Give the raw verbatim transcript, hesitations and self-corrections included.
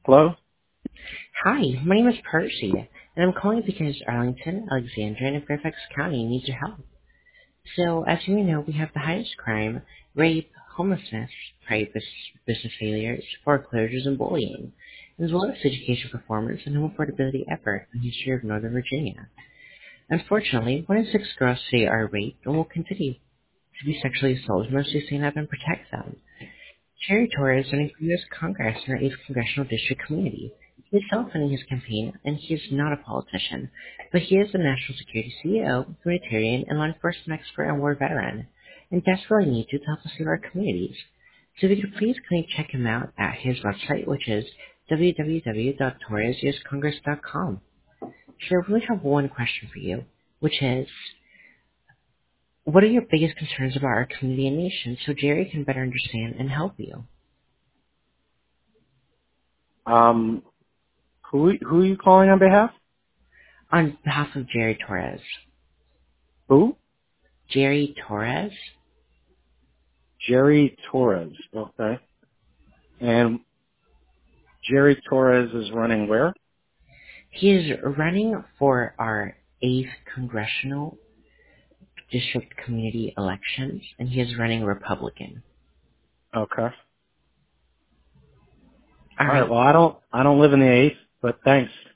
Hello? Hi, my name is Percy, and I'm calling because Arlington, Alexandria, and Fairfax County needs your help. So, as you may know, we have the highest crime, rape, homelessness, private bus- business failures, foreclosures, and bullying, as well as education performance and home affordability ever in the history of Northern Virginia. Unfortunately, one in six girls today are raped and will continue to be sexually assaulted unless we stand up and protect them. Jerry Torres is running for U S Congress in our eighth Congressional District community. He is self-funding his campaign, and he is not a politician, but he is a national security C E O, humanitarian, and law enforcement expert and war veteran, and desperately needs you to help us save our communities. So if you could please kindly check him out at his website, which is w w w dot torres u s congress dot com. So I really have one question for you, which is, what are your biggest concerns about our community and nation so Jerry can better understand and help you? Um, who who are you calling on behalf? On behalf of Jerry Torres. Who? Jerry Torres? Jerry Torres. Okay. And Jerry Torres is running where? He is running for our eighth Congressional District Community elections, and he is running Republican. Okay. All All right. right. Well, I don't I don't live in the eighth, but thanks.